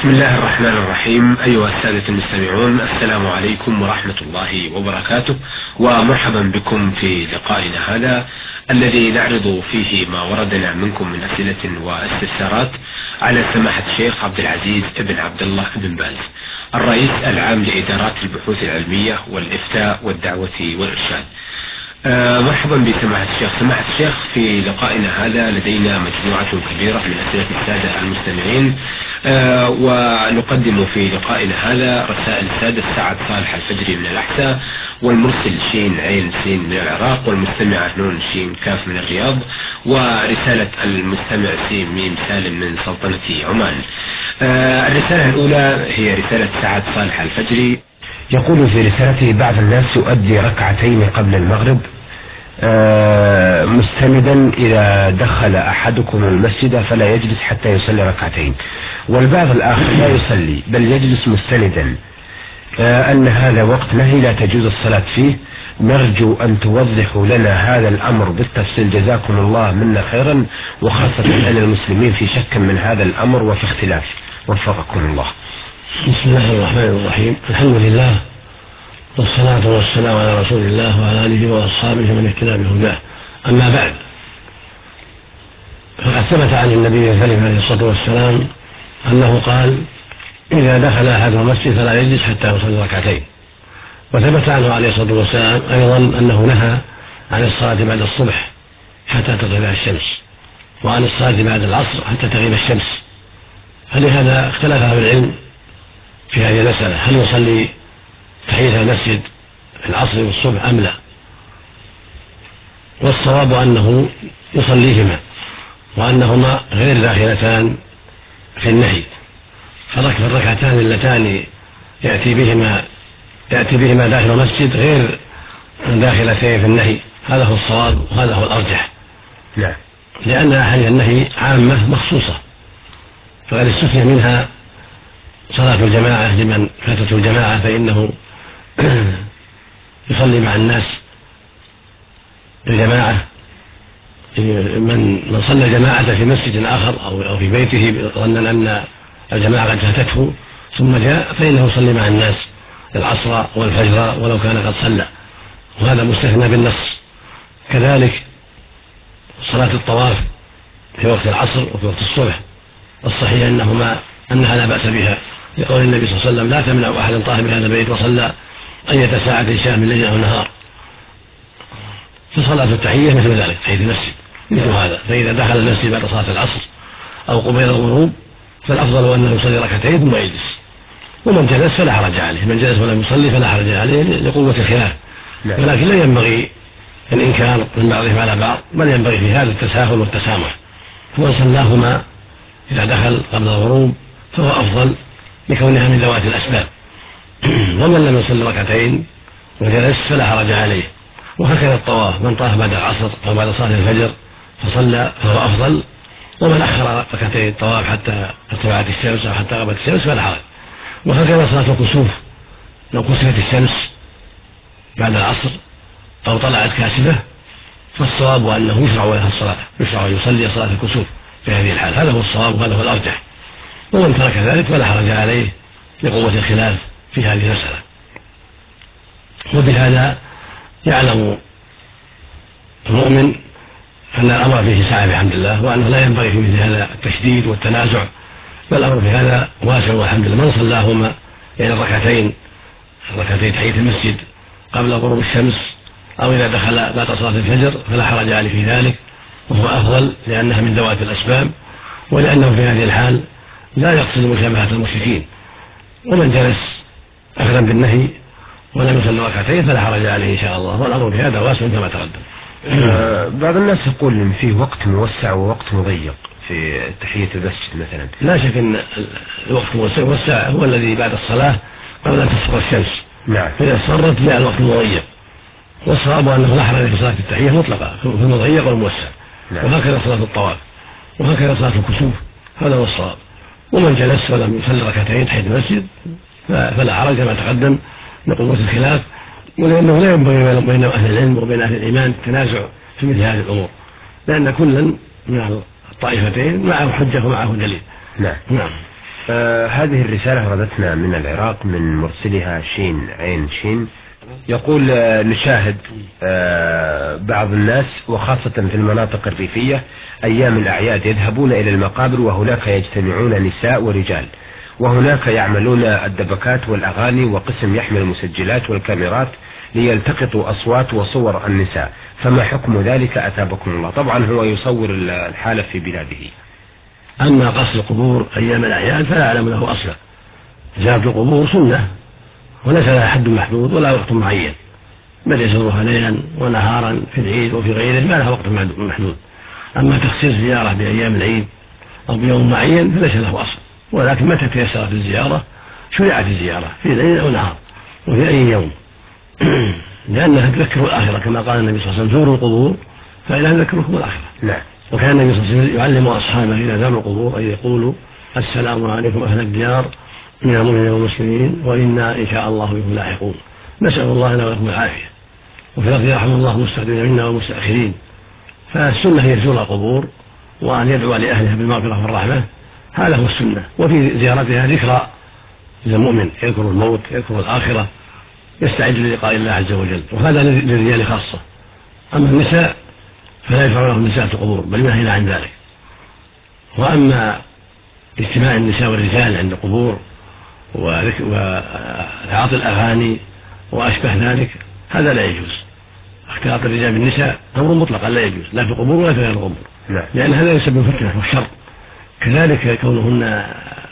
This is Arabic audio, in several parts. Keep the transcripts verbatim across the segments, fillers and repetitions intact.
بسم الله الرحمن الرحيم. أيها السادة المستمعون، السلام عليكم ورحمة الله وبركاته، ومرحبا بكم في لقائنا هذا الذي نعرض فيه ما وردنا منكم من أسئلة واستفسارات على سماحة الشيخ عبد العزيز بن عبد الله بن باز، الرئيس العام لإدارات البحوث العلمية والإفتاء والدعوة والإرشاد. آه مرحبا بسماحة الشيخ. سماحة الشيخ، في لقائنا هذا لدينا مجموعة كبيرة من أسئلة السادة المستمعين، آه ونقدم في لقائنا هذا رسائل السادة سعد صالح الفجري من الأحساء، والمرسل شين عين سين من العراق، والمستمعة نون شين كاف من الرياض، ورسالة المستمع سين ميم سالم من سلطنة عمان. آه الرسالة الأولى هي رسالة سعد صالح الفجري، يقول في رسالته: بعض الناس يؤدي ركعتين قبل المغرب آه مستندا إذا دخل أحدكم المسجد فلا يجلس حتى يصلي ركعتين، والبعض الآخر لا يصلي بل يجلس مستندا، آه أن هذا وقت نهي لا تجوز الصلاة فيه. نرجو أن توضحوا لنا هذا الأمر بالتفصيل، جزاكم الله منا خيرا، وخاصة أن المسلمين في شك من هذا الأمر وفي اختلاف، وفقكم الله. بسم الله الرحمن الرحيم. الحمد لله والصلاة والسلام على رسول الله وعلى آله وأصحابه من اهتدى بهداه. أما بعد، فقد ثبت عن النبي الكريم عليه الصلاة والسلام أنه قال: إذا دخل أحد المسجد فلا يجلس حتى يصلي ركعتين. وثبت عنه عليه الصلاة والسلام أيضا أنه نهى عن الصلاة بعد الصبح حتى تغيب الشمس، وعن الصلاة بعد العصر حتى تغيب الشمس. فلهذا اختلف أهل العلم في هذه المسألة: هل يصلي تحية المسجد في العصر والصبح أم لا؟ والصواب أنه يصليهما، وأنهما غير داخلتان في النهي، فالركعتان اللتان يأتي بهما يأتي بهما داخل المسجد غير داخلتين في النهي. هذا هو الصواب وهذا هو الأرجح، لا. لأن أحاديث النهي عامة مخصوصة، فقد استثني منها صلاة الجماعة لمن فاتته الجماعة فإنه يصلي مع الناس الجماعة. من من صلى الجماعة في مسجد آخر أو في بيته ظنا أن الجماعة قد فاتته ثم جاء فإنه يصلي مع الناس العصر والفجر ولو كان قد صلى، وهذا مستثنى بالنص. كذلك صلاة الطواف في وقت العصر وفي وقت الصبح، الصحيح أنهما أنها لا بأس بها، لقول النبي صلى الله عليه وسلم: لا تمنع أحد طاف بهذا البيت وصلى أية ساعة شاء من ليل أو نهار. فصلاة التحية مثل ذلك، تحية المسجد مثل هذا. فإذا دخل المسجد بعد صلاة العصر أو قبيل الغروب فالأفضل أنه يصلي ركعتين ثم يجلس، ومن جلس فلا حرج عليه، من جلس ولم يصلي فلا حرج عليه لقوة الخلاف. ولكن لا ينبغي الإنكار من بعضهم على بعض، بل ينبغي في هذا التساهل والتسامح، ومن صلاهما إذا دخل قبل الغروب فهو أفضل لكونها من ذوات الأسباب. ومن لم يصلي ركعتين وجلس فلا حرج عليه. وهكذا الطواف، من طاف بعد العصر أو بعد صلاة الفجر فصلى فهو أفضل، ومن أخر ركعتين الطواف حتى ارتفعت الشمس أو حتى غابت الشمس فلا حرج. وهكذا صلاة الكسوف، لو كسفت الشمس بعد العصر أو طلعت كاسفة فالصواب أنه يشرع لها الصلاة، يشرع أن يصلي صلاة الكسوف في هذه الحال. هذا هو الصواب وهذا هو الأرجح، ومن ترك ذلك فلا حرج عليه لقوة الخلاف في هذه المسألة. وبهذا يعلم المؤمن أن الأمر فيه سعة بحمد الله، وأنه لا ينبغي في مثل هذا التشديد والتنازع، بل الأمر في هذا واسع والحمد لله. من صلاهما يعني الركعتين ركعتي تحية المسجد قبل غروب الشمس أو إذا دخل بعد صلاة الفجر فلا حرج عليه في ذلك، وهو أفضل لأنها من ذوات الأسباب، ولأنه في هذه الحال لا يقصد مشابهة المشركين. ومن جلس أخذا بالنهي ولم يصلي ركعتين فلا حرج عليه إن شاء الله، والأمر في هذا واسع كما تقدم. آه بعض الناس يقول إن فيه وقت موسع ووقت مضيق في تحية المسجد مثلا. لا شك أن الوقت الموسع هو الذي بعد الصلاة قبل أن تصفر الشمس. نعم. فإذا صرت جاء الوقت المضيق، والصواب أنه لا حرج في صلاة التحية مطلقة في المضيق والموسع. نعم. وهكذا صلاة الطواف، وهكذا صلاة الكسوف، هذا هو الصواب. ومن جلس ولم يصلي ركعتين تحية المسجد فلا حرج كما تقدم لقوة الخلاف، ولأنه لا ينبغي بين أهل العلم وبين أهل الإيمان التنازع في مثل هذه الأمور، لأن كلا من الطائفتين معه حجة ومعه دليل. نعم. نعم. آه هذه الرسالة وردتنا من العراق من مرسلها شين عين شين. يقول آه نشاهد آه بعض الناس وخاصة في المناطق الريفية أيام الأعياد يذهبون إلى المقابر، وهناك يجتمعون نساء ورجال، وهناك يعملون الدبكات والأغاني، وقسم يحمل المسجلات والكاميرات ليلتقطوا أصوات وصور النساء، فما حكم ذلك أثابكم الله؟ طبعا هو يصور الحالة في بلاده. أما قصد القبور أيام الأعياد فلا أعلم له أصلا. زيارة القبور سنة وليس لها حد محدود ولا وقت معين، بل يزورها ليلا ونهارا في العيد وفي غيره ما لها وقت محدود. أما تخصيص زيارة بأيام العيد أو بيوم معين فليس له أصل، ولكن متى تيسرت الزيارة شرعت الزيارة في ليل أو نهار وفي أي يوم لأنها تذكر الآخرة، كما قال النبي صلى الله عليه وسلم زوروا القبور فإنها تذكركم الآخرة. نعم. وكان النبي صلى الله عليه وسلم يعلم أصحابه إذا زاروا القبور أن يقولوا السلام عليكم أهل الديار من المؤمنين والمسلمين وإنا إن شاء الله بكم لاحقون، نسأل الله لنا ولكم العافية. وفي الأرض يرحم الله المستقدمين منا والمستأخرين. فالسنة هي زور القبور وأن يدعو لأهلها بالمغفرة والرحمة، هذا هو السنة. وفي زيارتها ذكرى للمؤمن يذكر الموت يذكر الآخرة يستعد للقاء الله عز وجل، وهذا للرجال خاصة. أما النساء فلا يشرع لهم النساء في القبور بل نهينا عن ذلك. وأما اجتماع النساء والرجال عند القبور وتعاطي الأغاني وأشبه ذلك هذا لا يجوز. اختلاط الرجال بالنساء أمر مطلقا لا يجوز، لا في القبور ولا في غير القبور، لأن هذا يسبب فتنة والشر. كذلك كونهن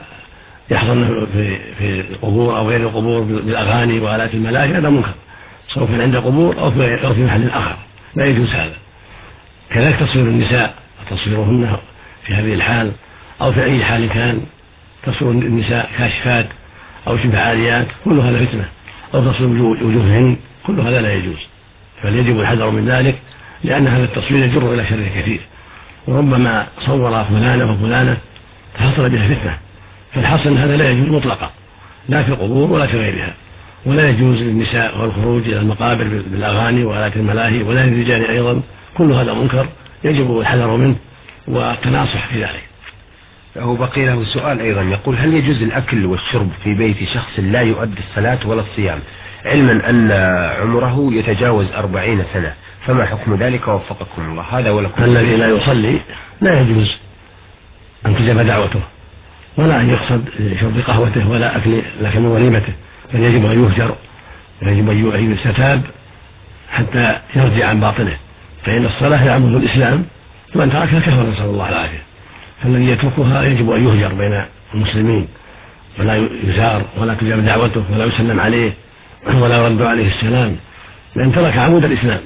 يحضرن في في القبور أو غير القبور بالأغاني وآلات الملاهي هذا منكر، سواء كان عند القبور أو في أو في محل آخر لا يجوز هذا. كذلك تصوير النساء وتصويرهن في هذه الحال أو في أي حال كان، تصوير النساء كاشفات أو شبه عاريات كل هذا فتنة، أو تصوير وجوههن كل هذا لا يجوز، فليجب الحذر من ذلك، لأن هذا التصوير يجر إلى شر كثير، وربما صور فلانة وفلانة فحصل بها فتنة. فالحصل هذا لا يجوز مطلقا لا في القبور ولا في غيرها. ولا يجوز للنساء والخروج إلى المقابر بالأغاني وآلات الملاهي، ولا للرجال أيضا، كل هذا منكر يجب الحذر منه والتناصح في ذلك. هو بقي له سؤال أيضا، يقول هل يجوز الأكل والشرب في بيت شخص لا يؤدي الصلاة ولا الصيام، علما أن عمره يتجاوز أربعين سنة، فما حكم ذلك وفقكم الله؟ هذا ولكم. الذي لا يصلي لا يجوز أن تجاب دعوته ولا أن يقصد شرب قهوته ولا أكل لكن وليمته، بل يجب أن يهجر، يجب أن يستتاب حتى يرجع عن باطله، فإن الصلاة يعمل الإسلام ومن تركها كفر، نسأل الله العافية. فالذي يتركها يجب أن يهجر بين المسلمين ولا يزار ولا تجاب دعوته ولا يسلم عليه ولا يرد عليه السلام، لأن ترك عمود الإسلام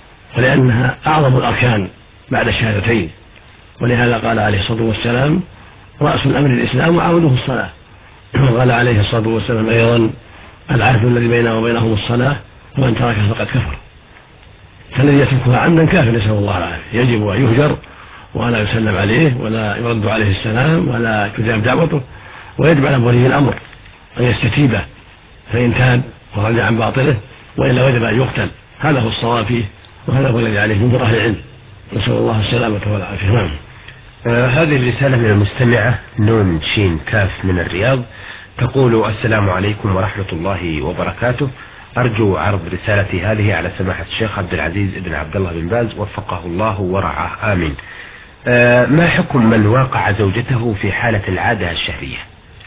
ولأنها أعظم الأركان بعد الشهادتين. ولهذا قال عليه الصلاة والسلام رأس الأمر الإسلام وعموده الصلاة. وقال عليه الصلاة والسلام أيضا العهد الذي بيننا وبينهم الصلاة ومن تركها فقد كفر. فالذي يتركها عمدا كافر، نسأل الله العافية. يجب أن يهجر ولا يسلم عليه ولا يرد عليه السلام ولا تجاب دعوته، ويجب على ولي الأمر أن يستتيبه فإن تاب ورجع عن باطله، وإلا وجب أن يقتل. هذا هو الصواب فيه وهذا هو الذي عليه جمهور أهل العلم، نسأل الله السلامة والعافية. نعم. آه هذه الرسالة من المستمعة نون شين كاف من الرياض، تقول السلام عليكم ورحمة الله وبركاته، أرجو عرض رسالتي هذه على سماحة الشيخ عبد العزيز بن عبد الله بن باز وفقه الله ورعاه آمين. آه ما حكم من واقع زوجته في حالة العادة الشهرية؟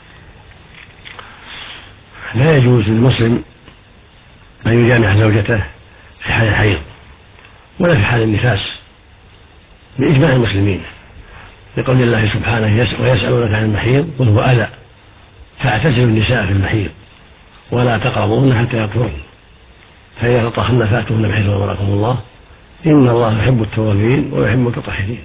لا يجوز للمسلم أن يجامع زوجته في حال الحيض ولا في حال النفاس بإجماع المسلمين، لقول الله سبحانه ويسألونك عن المحيض قل هو أذى فاعتزلوا النساء في المحيض ولا تقربوهن حتى يطهرن فإذا تطهرن فاتوهن بحيث أمركم الله إن الله يحب التوابين ويحب المتطهرين.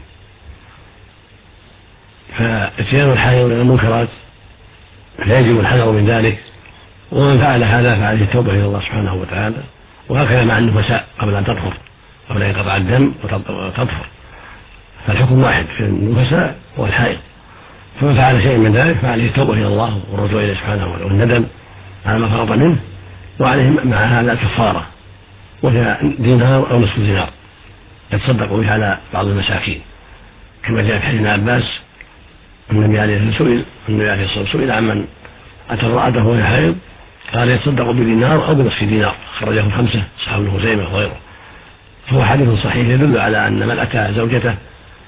فاتيان الحائض من المنكرات لا يجب الحذر من ذلك، ومن فعل هذا فعليه التوبة إلى الله سبحانه وتعالى، وهكذا مع النفساء قبل أن تطهر قبل أن ينقطع الدم وتطهر، فالحكم واحد في النفساء والحائض. فمن فعل شيء من ذلك فعليه التوبة إلى الله والرجوع إليه سبحانه وتعالى والندم على ما فرط منه، وعليه مع هذا الكفارة وهي دينار أو نصف دينار يتصدق به على بعض المساكين، كما جاء في حديث ابن عباس النبي عليه الصلاة والسلام سئل النبي عليه الصلاة والسلام سئل عمن أتى امرأته وهي حائض قال يتصدق بدينار أو بنصف دينار، خرجه الخمسة أصحاب ابن خزيمة وغيره. فهو حديث صحيح يدل على أن من أتى زوجته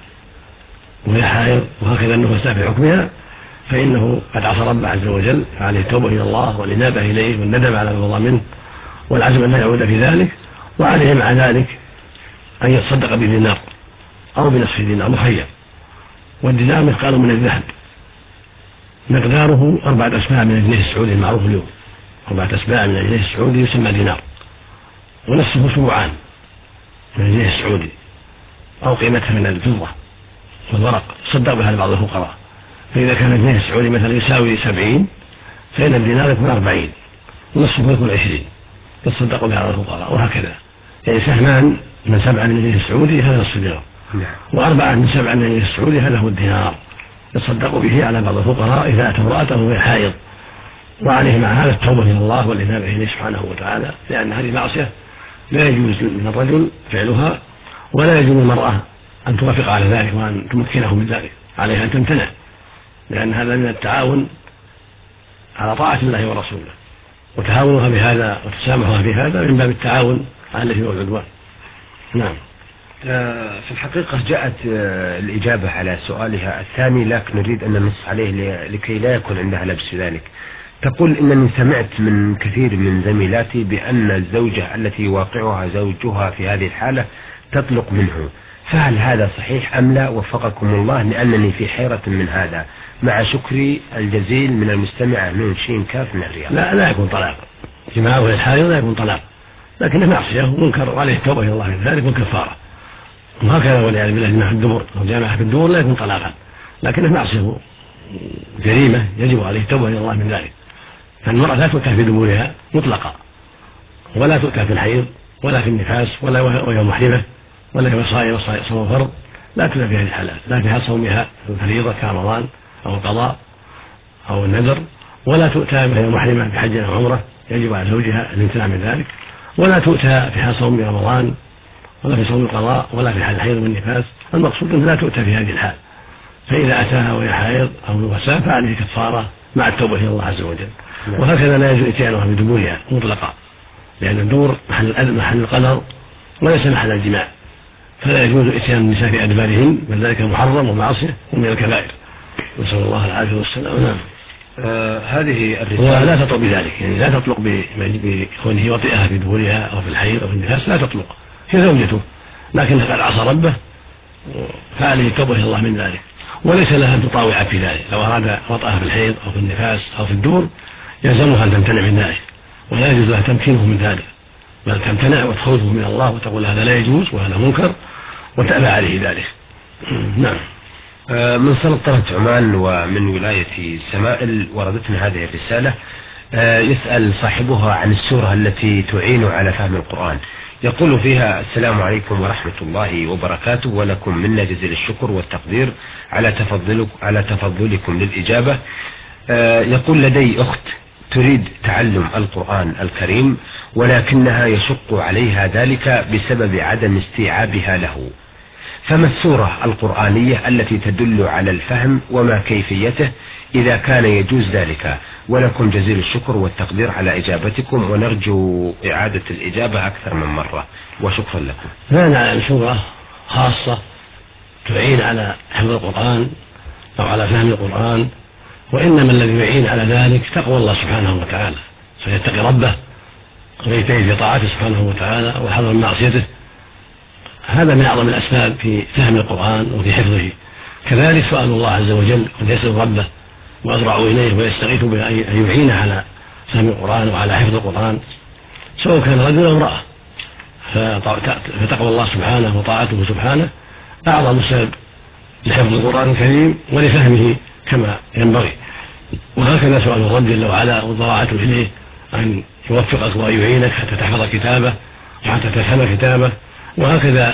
وهي حائض وهكذا النفساء في حكمها فإنه قد عصى ربه عز وجل، فعليه التوبة إلى الله والإنابة إليه والندم على ما مضى منه والعزم أن لا يعود في ذلك، وعليه مع ذلك أن يتصدق بدينار أو بنصف دينار مخير. والدينار مثقال من الذهب مقداره أربعة أسباع من الجنيه السعودي المعروف اليوم، أربعة أسباع من الجنيه السعودي يسمى دينار، ونصفه سبعان من الجنيه السعودي أو قيمتها من الفضة والورق صدق بها لبعض الفقراء. فإذا كان الجنيه السعودي مثلا يساوي سبعين فإن الدينار يكون أربعين ونصفه يكون عشرين يتصدق بها على الفقراء، وهكذا يعني سهمان من سبعة من الجنيه السعودي هذا نصف دينار، وأربعة من سبعة من الجنيه السعودي هذا هو الدينار يتصدق به على بعض الفقراء إذا أتى امرأته وهي حائض. وعليه مع هذا التوبة إلى الله والإنابة إليه سبحانه وتعالى، لأن هذه معصية لا يجوز من الرجل فعلها ولا يجوز المرأة أن توافق على ذلك وأن تمكنه من ذلك، عليها أن تمتنع، لأن هذا من التعاون على طاعة الله ورسوله، وتهاونها بهذا وتسامحها بهذا من باب التعاون على الإثم والعدوان. نعم. في الحقيقة جاءت الإجابة على سؤالها الثاني، لكن نريد أن ننص عليه لكي لا يكون عندها لبس ذلك. تقول إنني سمعت من كثير من زميلاتي بأن الزوجة التي يواقعها زوجها في هذه الحالة تطلق منه، فهل هذا صحيح أم لا؟ وفقكم الله، لأنني في حيرة من هذا، مع شكري الجزيل من المستمعة نون شين كاف من الرياض. لا لا يكون طلاق، جماعه وهي الحائض لا يكون طلاق، لكنه معصية ومنكر وعليه التوبة إلى الله من ذلك والكفارة. وهكذا والعياذ بالله جماعة الدبر أو جامعة في الدبر لا يكون طلاقا، لكنه معصية جريمة يجب عليه التوبة إلى الله من ذلك. فالمرأة لا تؤتى في دبورها مطلقا، ولا تؤتى في الحيض ولا في النفاس ولا وهي محرمة ولا في صائمة صوم فرض، لا تؤتى في هذه الحالات، لا في صومها الفريضة كرمضان أو القضاء أو النذر، ولا تؤتى وهي محرمة بحج أو عمرة يجب على زوجها الامتناع من ذلك، ولا تؤتى في حال صوم رمضان ولا في صوم القضاء ولا في حال الحيض والنفاس. المقصود أن لا تؤتى في هذه الحال، فإذا أتاها وهي حائض أو نفساء فعليه كفارة مع التوبة إلى الله عز وجل. وهكذا لا يجوز إتيانها بدبورها مطلقا، لأن الدور محل محل القدر وليس محل الجماع، فلا يجوز إتيان النساء في أدبارهن، بل ذلك محرم ومعصية ومن الكبائر، نسأل الله العافية والسلام. نعم. آه هذه الرسالة لا تطلق بذلك، يعني لا تطلق بكونه وطئها في دبورها أو في الحيض أو في النفاس، لا تطلق، هي زوجته لكن قد عصى ربه فعليه التوبة إلى الله من ذلك، وليس لها أن تطاوع في ذلك. لو أراد وطئها في الحيض أو في النفاس أو في الدور يلزمها أن تمتنع من ذلك، ولا يجوز لها تمكينه من ذلك، بل تمتنع وتخوفه من الله وتقول هذا لا يجوز وهذا منكر وتأبى عليه ذلك. نعم. من سلطنة عمان ومن ولاية سمائل وردتنا هذه الرسالة، يسأل صاحبها عن السورة التي تعين على فهم القرآن. يقول فيها: السلام عليكم ورحمة الله وبركاته، ولكم منا جزيل الشكر والتقدير على تفضلك على تفضلكم للإجابة. يقول: لدي أخت تريد تعلم القرآن الكريم، ولكنها يشق عليها ذلك بسبب عدم استيعابها له، فما السورة القرآنية التي تدل على الفهم وما كيفيته إذا كان يجوز ذلك؟ ولكم جزيل الشكر والتقدير على إجابتكم، ونرجو إعادة الإجابة أكثر من مرة، وشكرا لكم. لا نعلم سورة خاصة تعين على حفظ القرآن أو على فهم القرآن، وإنما الذي يعين على ذلك تقوى الله سبحانه وتعالى، فيتقي ربه ويجتهد في طاعته سبحانه وتعالى وحذر من معصيته، هذا من أعظم الأسباب في فهم القرآن وفي حفظه. كذلك سؤال الله عز وجل أن يسأل ربه ويضرع إليه ويستغيث بأن يعينه على فهم القرآن وعلى حفظ القرآن، سواء كان رجل أو امرأة، فتقوى الله سبحانه وطاعته سبحانه أعظم سبب لحفظ القرآن الكريم ولفهمه كما ينبغي. وهكذا سؤال الرب جل وعلا والضراعة إليه أن يوفقك ويعينك حتى تحفظ كتابه وحتى تفهم كتابه، وهكذا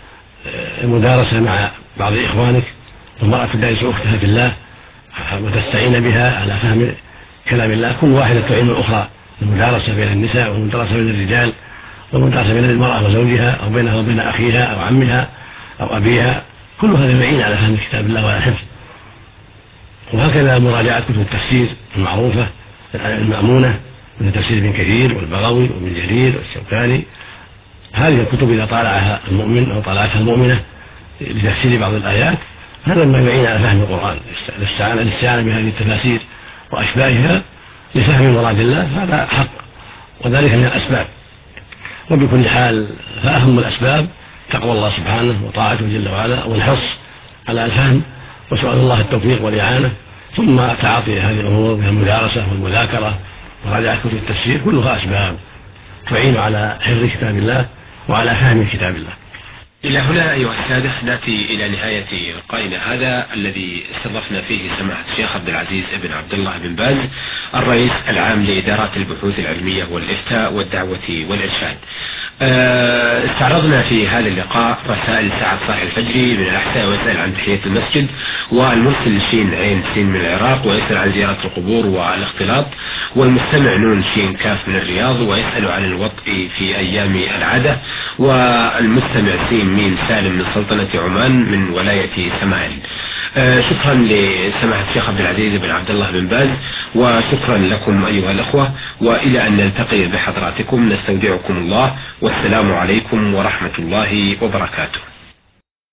المدارسة مع بعض إخوانك، والمرأة تدارس أختها في الله وتستعين بها على فهم كلام الله، كل واحدة تعين الأخرى، المدارسة بين النساء والمدارسة بين الرجال والمدارسة بين المرأة وزوجها أو بينها وبين أخيها أو عمها أو أبيها، كل هذا يعين على فهم كتاب الله وعلى حفظ. وهكذا مراجعة كتب التفسير المعروفة المأمونة مثل تفسير ابن كثير والبغوي وابن جرير والشوكاني. هذه الكتب إذا طالعها المؤمن أو طالعتها المؤمنة لتفسير بعض الآيات هذا ما يعين على فهم القرآن، الاستعانة بهذه التفاسير وأشباهها لفهم مراد الله هذا حق، وذلك من الأسباب. وبكل حال فأهم الأسباب تقوى الله سبحانه وطاعته جل وعلا والحرص على الفهم وسؤال الله التوفيق والإعانة، ثم تعاطي هذه الأمور من المدارسة والمذاكرة ومراجعة كتب التفسير كلها أسباب تعين على حفظ كتاب الله وعلى فهم كتاب الله. إلى هنا أيها السادة نأتي إلى نهاية لقائنا هذا الذي استضفنا فيه سماحة الشيخ عبد العزيز بن عبد الله بن باز الرئيس العام لإدارات البحوث العلمية والإفتاء والدعوة والإرشاد. استعرضنا في هذا اللقاء رسائل سعد صاحي الفجري من الأحساء ويسأل عن تحية المسجد، والمرسل شين عين سين من العراق ويسأل عن زيارة القبور والاختلاط، والمستمع نون شين كاف من الرياض ويسأل عن الوطء في أيام العادة، والمستمع سين مين سالم من سلطنة عمان من ولاية سماعل. آه شكرا لسماحة الشيخ عبد العزيز بن عبد الله بن باز، وشكرا لكم أيها الأخوة، وإلى أن نلتقي بحضراتكم نستودعكم الله، والسلام عليكم ورحمة الله وبركاته.